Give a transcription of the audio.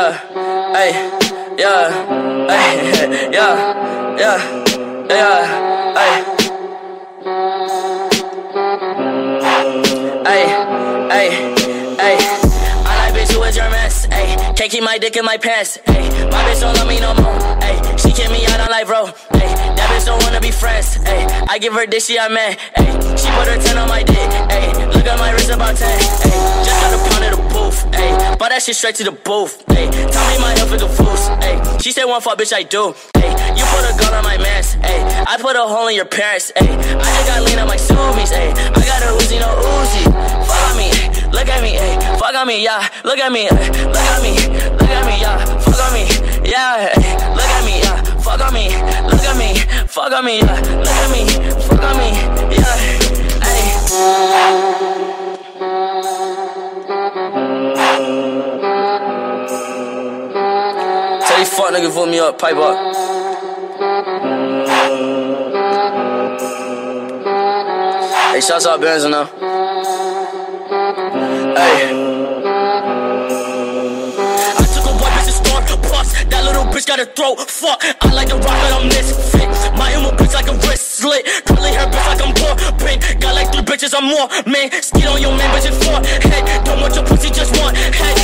yeah, ay, yeah, ay, yeah, yeah, yeah, ay. I like bitch who is your mess, ayy. Can't keep my dick in my pants, ayy. My bitch don't love me no more, ayy. She kick me out on life, bro, ayy. That bitch don't wanna be friends, ayy. I give her dick, she a man, ayy. She put her 10 on my dick, ayy. Look at my wrist about 10, ayy. Just got a pound of the booth, ayy. Bought that shit straight to the booth, ayy. Tell me my health is a fool, ayy. She said one fuck, bitch, I do, ayy. You put a gun on my mans, ayy. I put a hole in your parents, ayy. I just got lean on my Subies, ayy. I got a Uzi, no Uzi. Fuck on me, look at me, ayy. Fuck on me, yeah. Look at me, look at me, look at me, yeah. Fuck on me, yeah. Ay. Look at me, yeah. Fuck on me, look at me, fuck on me, yeah. Look at me, fuck on me, yeah. Ay. Tell these fuck niggas vote me up, pipe up. Hey, shouts out Benz now. Hey. I took a white bitch to store, bust. That little bitch got a throat, fuck. I like the rock, but I'm misfit. My emo bitch like a wrist slit. Curly hair bitch like I'm poor, pink. Got like 3 bitches or more, man. Skid on your man, bitch, it's 4. Hey, don't want your pussy, just one. Hey,